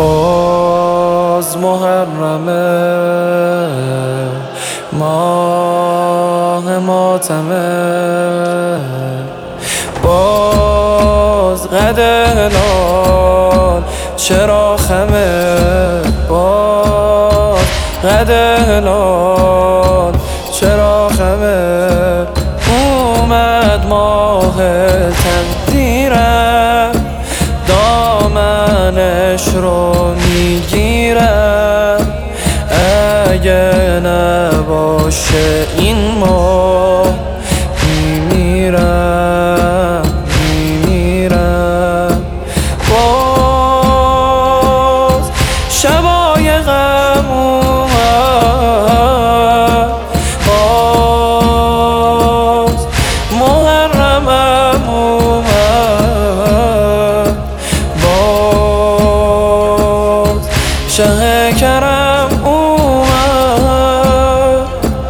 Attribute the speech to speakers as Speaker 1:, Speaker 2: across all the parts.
Speaker 1: باز محرمه، ماه ماتمه، باز قد هلال چرا خمه، باز قد هلال چرا خمه. اومد ماه تقدیرم، دامنش رو میگیرم. اگه نباشه این ماه میمیرم، میمیرم. باز شبای غم اومد، باز محرمم اومد، باز شه کرم اومد،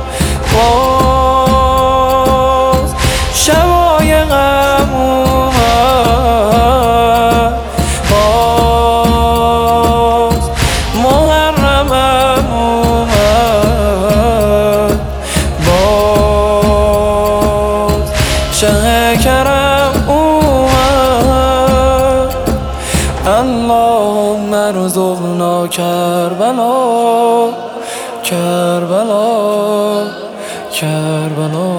Speaker 1: باز شبای غم اومد، باز محرمم اومد، باز شه کرم اومد. اللهم ارزقنا کربلا، کربلا، کربلا.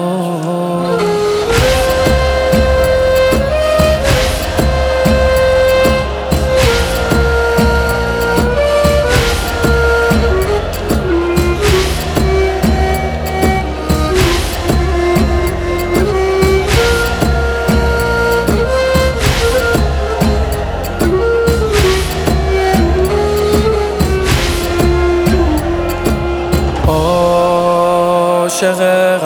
Speaker 1: عاشق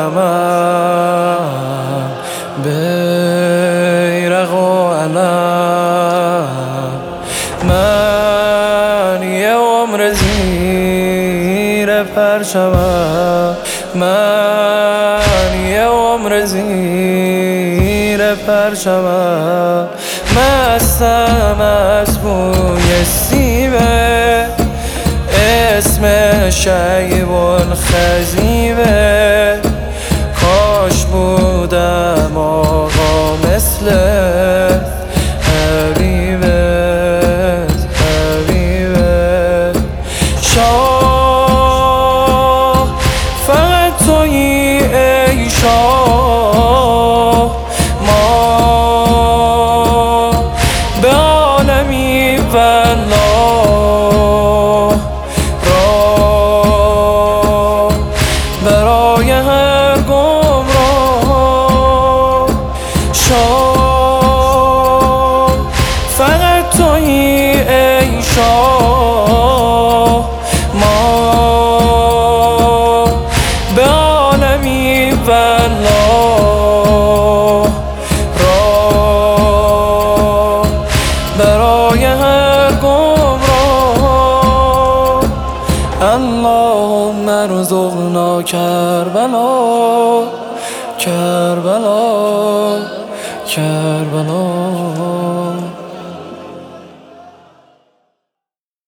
Speaker 1: غمم، بیرق و علم، من یه عمر زیر پرچمم، من یه عمر زیر پرچمم. مستم از بوی سیبه، اسم شیب الخزیبه. کاش بودم آقا مثل حبیبت، حبیبت. شاه فقط تویی ای شاه، ما به عالمی والله برای هر گمراه. شاه فقط تویی ای شاه، ما به عالمی والله راه برای هر گمراه. اللهم ارزقنا کربلا، کربلا، کربلا.